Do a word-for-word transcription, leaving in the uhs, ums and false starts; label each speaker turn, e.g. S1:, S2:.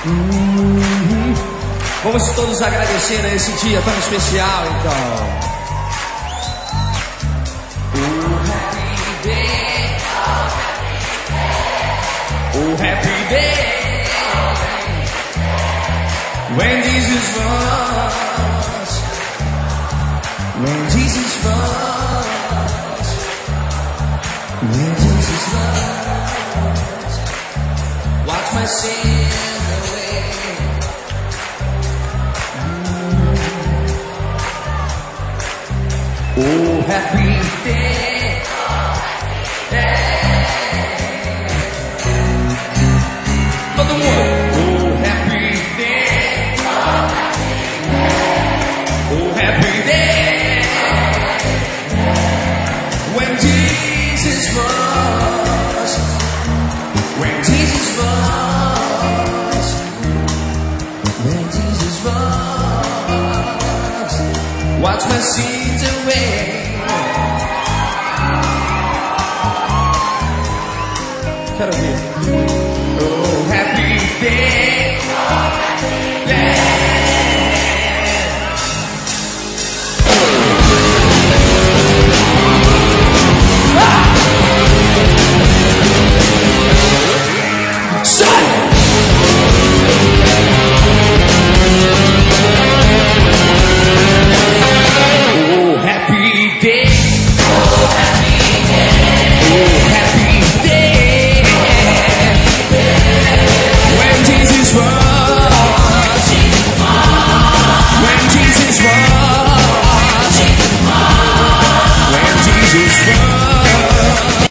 S1: Uhum. Vamos todos agradecer a esse dia tão especial, então. Oh, happy day. Oh, happy day. When Jesus was. When Jesus was. When Jesus was. Watch my sin away. Oh, happy day. Hey. Todo mundo. Oh, happy day. Oh, happy day. When Jesus was. When Jesus was. When Jesus was. Watch my sins away. Quero ver. Oh, happy day. Yeah. Ah! Son!